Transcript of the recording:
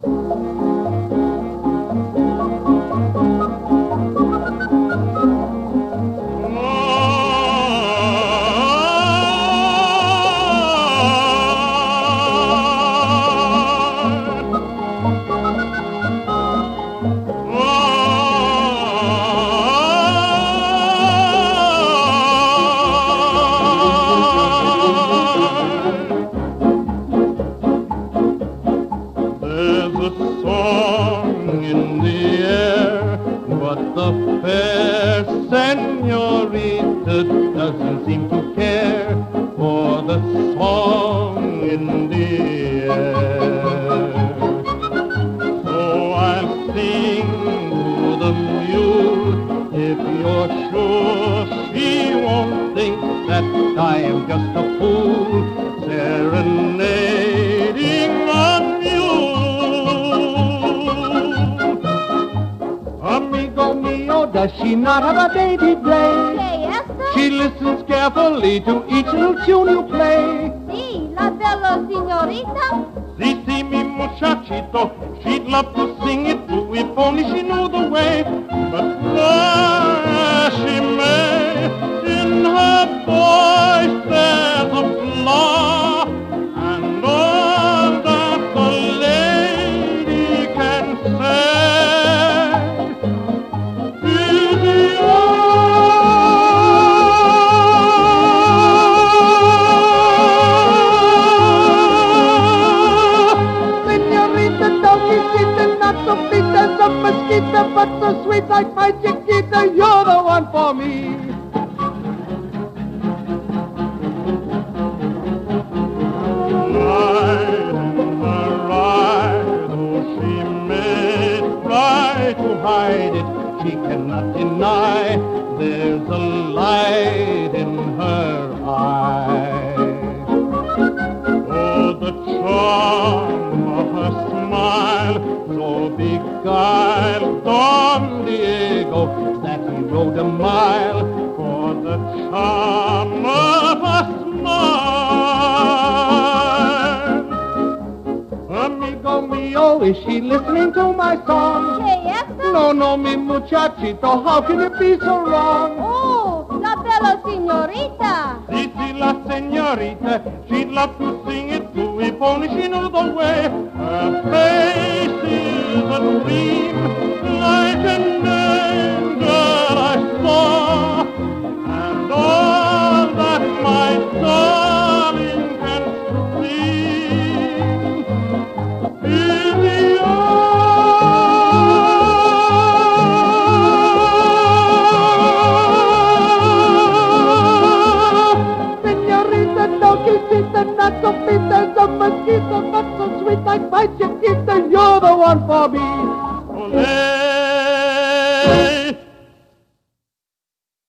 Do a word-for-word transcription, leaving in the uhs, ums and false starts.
The fair senorita doesn't seem to care for the song in the air. So I'll sing to the mule if you're sure she won't think that I am just a fool serenading a mule. Amigo mio, does she not have a dainty day? Yes, sir. She listens carefully to each little tune you play. Si, la bella signorita. Si, si, mi muchachito, she'd love to sing it too if only she knew the way. But fly as she may, in her voice there's a flaw, and all that the lady can say. But so sweet like my Chiquita, you're the one for me. Light in her eye, though she may try to hide it, she cannot deny there's a light in her eye. Oh, the charm of her smile, so beguiled Don Diego, that he rode a mile for the charm of a smile. Amigo mio, is she listening to my song? Yes, sir. No, no, mi muchachito, how can you be so wrong? Oh, la bella signorita. Si, si, la senorita, she'd love to sing it too if only she knew the way. Her face is a dream, like an angel I saw, and all that my darling can scream is the Senorita, no quisita, not so fit as a mosquito, but so sweet like my Chiquita, you're the one for me. Olé.